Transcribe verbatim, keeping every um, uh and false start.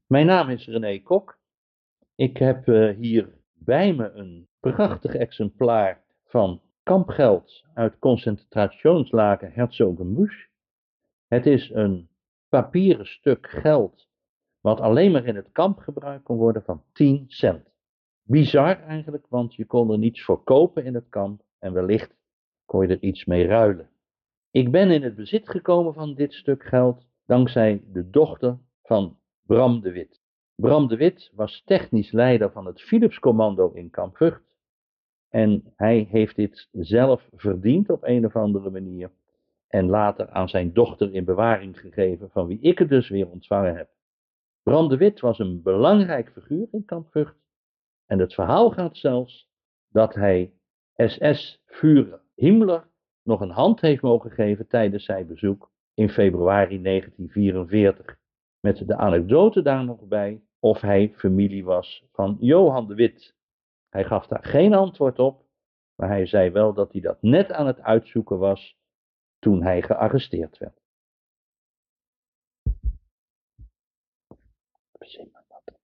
Mijn naam is René Kok. Ik heb eh, hier bij me een prachtig exemplaar van kampgeld uit concentrationslager Herzogenbusch. Het is een papieren stuk geld wat alleen maar in het kamp gebruikt kon worden van tien cent. Bizar eigenlijk, want je kon er niets voor kopen in het kamp en wellicht kon je er iets mee ruilen. Ik ben in het bezit gekomen van dit stuk geld dankzij de dochter van Bram de Wit. Bram de Wit was technisch leider van het Philipscommando in Kamp Vught. En hij heeft dit zelf verdiend op een of andere manier. En later aan zijn dochter in bewaring gegeven, van wie ik het dus weer ontvangen heb. Bram de Wit was een belangrijk figuur in Kamp Vught. En het verhaal gaat zelfs dat hij S S-Führer Himmler nog een hand heeft mogen geven tijdens zijn bezoek in februari negentien vierenveertig. Met de anekdote daar nog bij of hij familie was van Johan de Wit. Hij gaf daar geen antwoord op, maar hij zei wel dat hij dat net aan het uitzoeken was toen hij gearresteerd werd.